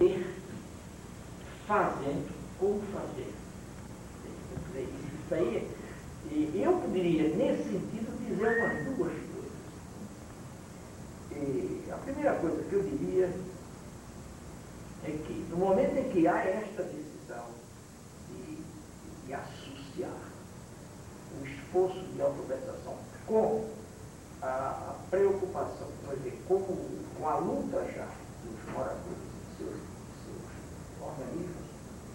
aprender fazendo como fazer. Isso aí, e eu poderia, nesse sentido, dizer umas duas coisas. E a primeira coisa que eu diria é que, no momento em que há esta decisão de associar o esforço de alfabetização com a preocupação, com a luta já dos moradores e seus organismos,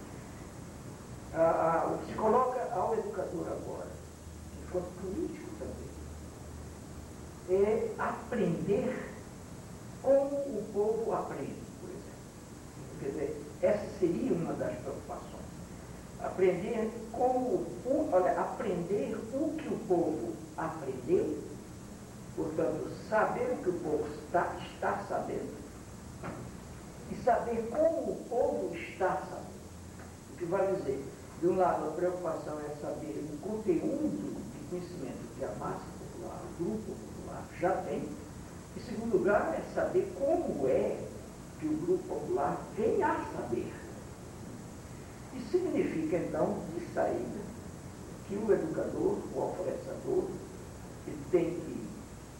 o que se coloca ao educador agora, enquanto político também, é aprender como o povo aprende, por exemplo. Quer dizer, essa seria uma das preocupações. Aprender aprender o que o povo aprendeu, portanto, saber o que o povo está sabendo, e saber como o povo está sabendo. O que vai dizer, de um lado, a preocupação é saber o conteúdo de conhecimento que a massa popular, o grupo popular já tem. Em segundo lugar, é saber como é que o grupo popular vem a saber. Isso significa, então, de saída, que o educador, o alfabetizador, ele tem que,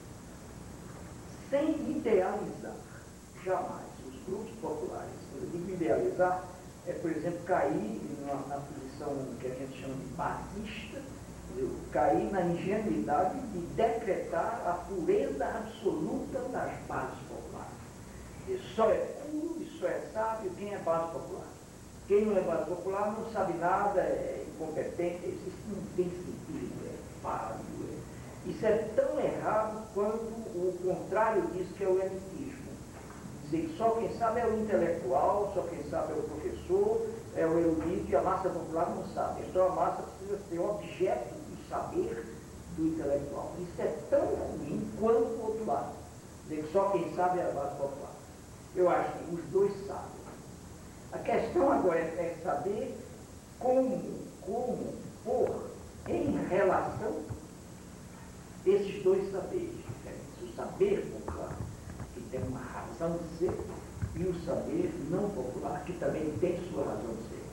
sem idealizar jamais os grupos populares, quando eu digo idealizar, é, por exemplo, cair na posição que a gente chama de basista, cair na ingenuidade de decretar a pureza absoluta das bases populares. E só é puro e só é sábio quem é base popular. Quem não é base popular não sabe nada, é incompetente, isso não tem sentido, é falho. Isso é tão errado quanto o contrário disso, que é o elitismo. Dizer que só quem sabe é o intelectual, só quem sabe é o professor, é o erudito, e a massa popular não sabe. Então a massa precisa ser objeto do saber do intelectual. Isso é tão ruim quanto o outro lado. Dizer que só quem sabe é a base popular. Eu acho que os dois sabem. A questão agora é saber como pôr em relação esses dois saberes diferentes. O saber popular, que tem uma razão de ser, e o saber não popular, que também tem sua razão de ser.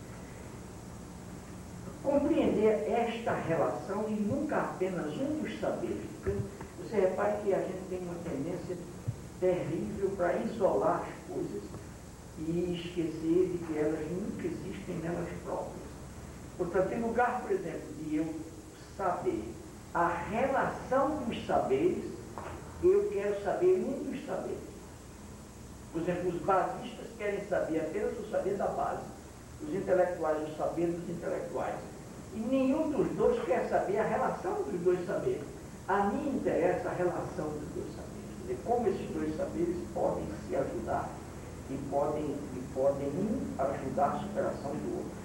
Compreender esta relação e nunca apenas um dos saberes. Porque você repare que a gente tem uma tendência terrível para isolar as coisas e esquecer de que elas nunca existem nelas próprias. Portanto, em lugar, por exemplo, de eu saber a relação dos saberes, eu quero saber um dos saberes. Por exemplo, os basistas querem saber apenas o saber da base, os intelectuais o saber dos intelectuais. E nenhum dos dois quer saber a relação dos dois saberes. A mim interessa a relação dos dois saberes. Quer dizer, como esses dois saberes podem se ajudar e podem um ajudar a superação do outro.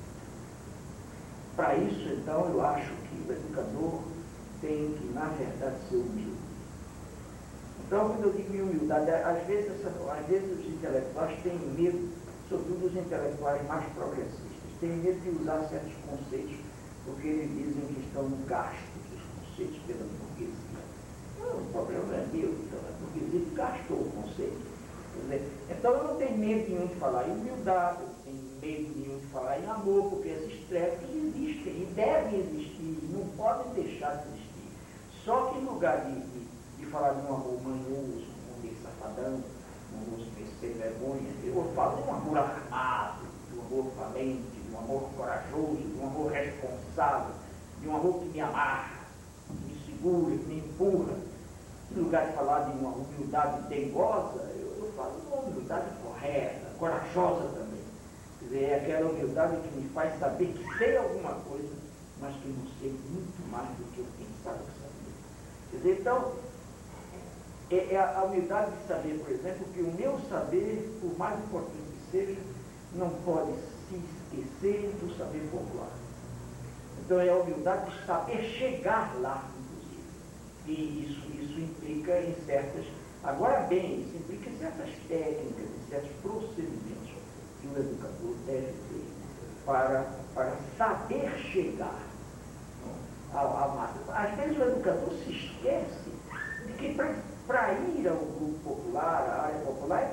Para isso, então, eu acho que o educador tem que, na verdade, ser humilde. Então, quando eu digo humildade, às vezes os intelectuais têm medo, sobretudo os intelectuais mais progressistas, têm medo de usar certos conceitos, porque eles dizem que estão no gasto dos conceitos pela burguesia. Não, o problema não é meu, então a burguesia gastou o conceito. Então eu não tenho medo nenhum de falar em humildade, eu não tenho medo nenhum de falar em amor, porque esses trechos existem e devem existir, e não podem deixar de existir. Só que em lugar de falar de um amor manhoso, um amor safadão, um amor sem vergonha, eu falo de um amor armado, de um amor valente, de um amor corajoso, de um amor responsável, de um amor que me amarra, que me segura, que me empurra. Em lugar de falar de uma humildade dengosa, eu falo de uma humildade correta, corajosa também. Quer dizer, é aquela humildade que me faz saber que sei alguma coisa, mas que não sei muito mais do que eu pensava que sabia. Quer dizer, então, é a humildade de saber, por exemplo, que o meu saber, por mais importante que seja, não pode se esquecer do saber popular. Então, é a humildade de saber chegar lá, inclusive. E isso implica em certas... Agora bem, isso implica em certas técnicas, em certos procedimentos que o educador deve ter para saber chegar à massa. Às vezes o educador se esquece de que para ir ao grupo popular, à área popular, ele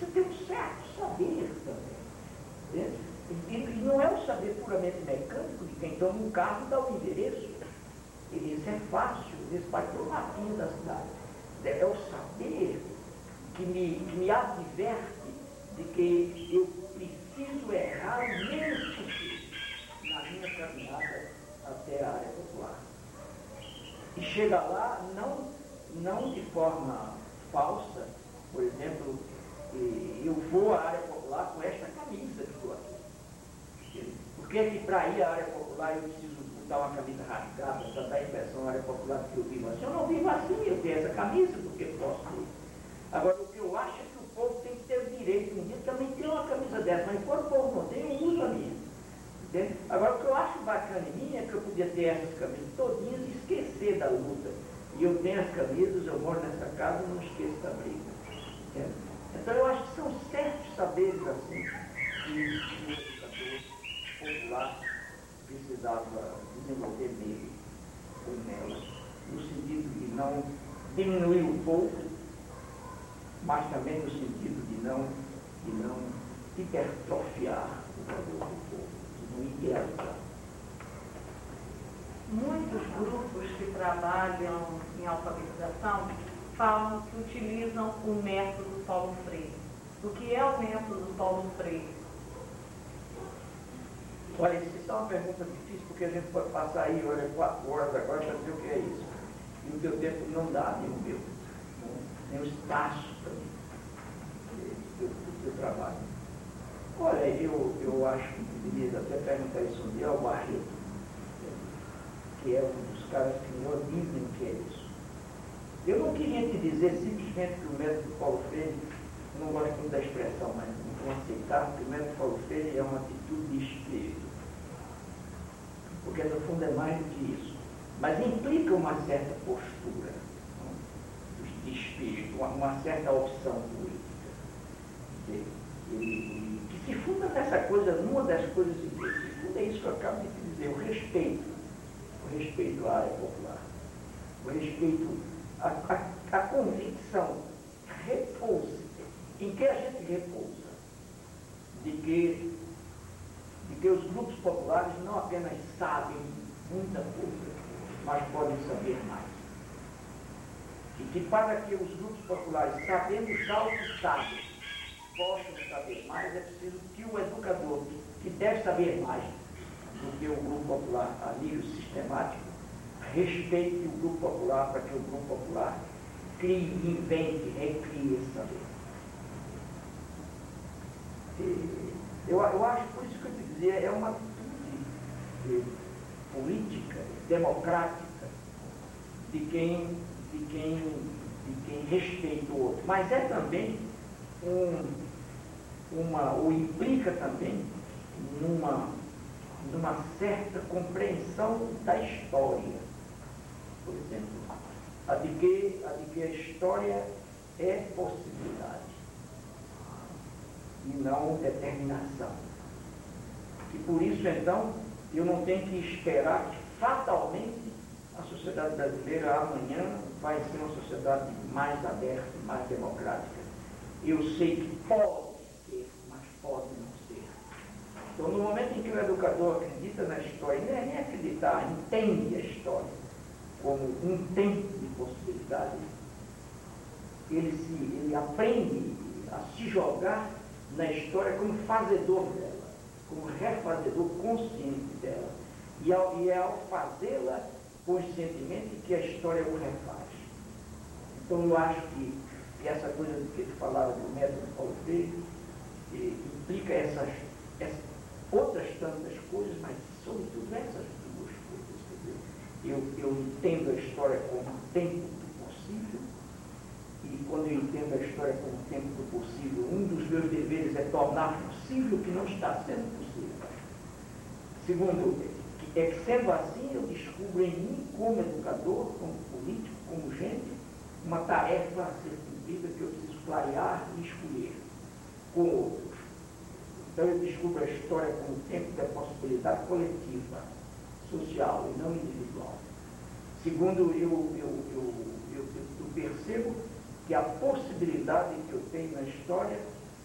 precisa ter um certo saber também. E não é um saber puramente mecânico de quem toma um carro e dá o endereço. Isso é fácil, isso vai para o mapinha da cidade. É o saber que me adverte de que eu preciso errar o menos possível na minha caminhada até a área popular. E chega lá não de forma falsa. Por exemplo, eu vou à área popular com esta camisa que estou aqui. Por que para ir à área popular eu preciso botar uma camisa rasgada para dar a impressão à área popular que eu vivo assim? Eu não vivo assim, eu tenho essa camisa porque posso ter. Agora, o que eu acho é que o povo tem que ter o direito um dia também ter uma camisa dessa, mas enquanto o povo não tem, eu uso a minha. Entende? Agora, o que eu acho bacana em mim é que eu podia ter essas camisas todinhas e esquecer da luta. E eu tenho as camisas, eu moro nessa casa e não esqueço da briga. Entende? Então, eu acho que são certos saberes assim que o educador popular precisava desenvolver nele ou nela, no sentido de não diminuir o povo, mas também no sentido de não hipertrofiar o valor do povo, de não idealizar. Muitos grupos que trabalham em alfabetização falam que utilizam o método Paulo Freire. O que é o método Paulo Freire? Olha, isso é uma pergunta difícil, porque a gente pode passar aí 4 horas agora para dizer o que é isso. E o teu tempo não dá, nem o meu. Nem o espaço do teu trabalho. Olha, eu acho que deveria até perguntar isso um dia ao Barreto, que é um dos caras que melhor dizem o que é isso. Eu não queria te dizer simplesmente que o método Paulo Freire, eu não gosto muito da expressão, mas não vou aceitar que o método Paulo Freire é uma atitude de espírito. Porque no fundo é mais do que isso. Mas implica uma certa postura de espírito, uma certa opção política. Que se funda nessa coisa, numa das coisas que se funda é isso que eu acabo de te dizer, o respeito à área popular, o respeito, a convicção repousa, em que a gente repousa, de que os grupos populares não apenas sabem muita coisa, mas podem saber mais. E que para que os grupos populares, sabendo já o que sabem, possam saber mais, é preciso que o educador, que deve saber mais do que o grupo popular a nível sistemático, respeite o grupo popular para que o grupo popular crie, invente, recrie esse saber. Eu acho, por isso que eu te dizia, é uma atitude política, democrática, de quem respeita o outro. Mas é também ou implica também numa certa compreensão da história. Por exemplo, a de que a história é possibilidade e não determinação. E por isso, então, eu não tenho que esperar que fatalmente a sociedade brasileira amanhã vai ser uma sociedade mais aberta, mais democrática. Eu sei que pode ser, mas pode não ser. Então, no momento em que o educador acredita na história, não é nem acreditar, entende a história como um tempo de possibilidades, ele aprende a se jogar na história como fazedor dela, como refazedor consciente dela. E é ao fazê-la conscientemente que a história o refaz. Então eu acho que essa coisa de que tu falava do método Paulo Freire implica essas outras tantas coisas, mas sobretudo essas duas coisas. Quer dizer, eu entendo a história como um tempo do possível, e quando eu entendo a história como um tempo do possível, um dos meus deveres é tornar possível o que não está sendo possível. Segundo, é que sendo assim eu descubro em mim, como educador, como político, como gente, uma tarefa a ser cumprida que eu preciso clarear e escolher com outros. Então eu descubro a história como tempo da possibilidade coletiva, social e não individual. Segundo, eu percebo que a possibilidade que eu tenho na história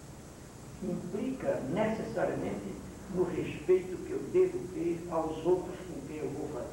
implica necessariamente no respeito que eu devo ter aos outros com quem eu vou fazer